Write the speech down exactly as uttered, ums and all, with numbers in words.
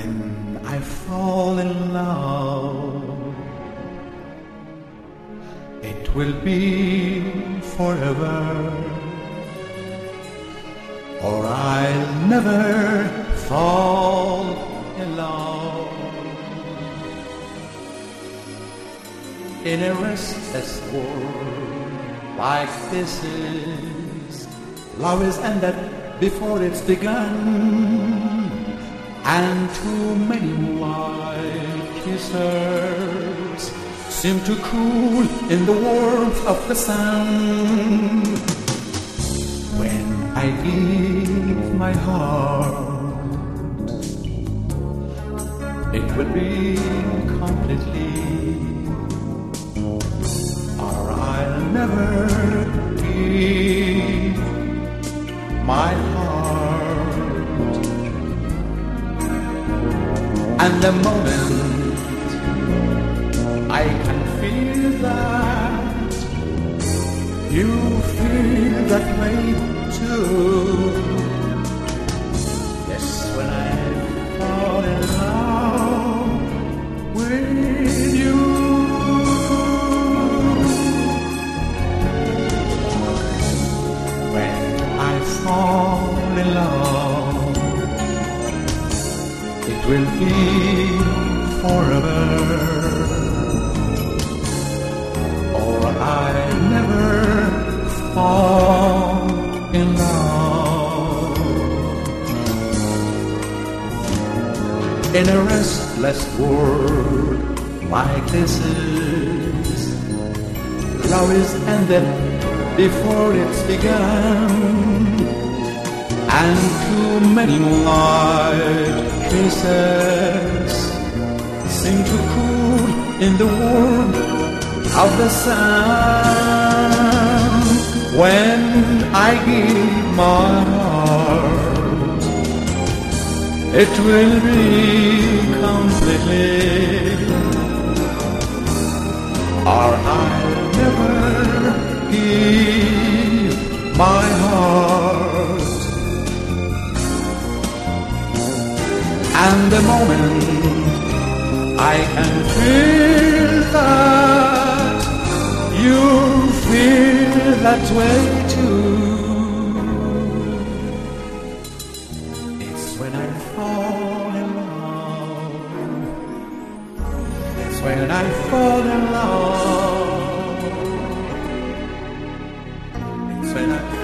When I fall in love, it will be forever, or I'll never fall in love. In a restless world like this is, love is ended before it's begun, and too many moonlight kisses seem to cool in the warmth of the sun. When I give my heart, it will be completely, or I'll never give my heart. And the moment I can feel that, you feel that way too. Yes, when I fall in love with you. When I fall in love, it will be forever, or I never fall in love. In a restless world like this is, love is ended before it's begun, and too many moonlight kisses seem to cool in the warmth of the sun. When I give my heart, it will be completely, or I'll never give my heart. And the moment I can feel that, you feel that way too. It's when I fall in love, it's when I fall in love, it's when I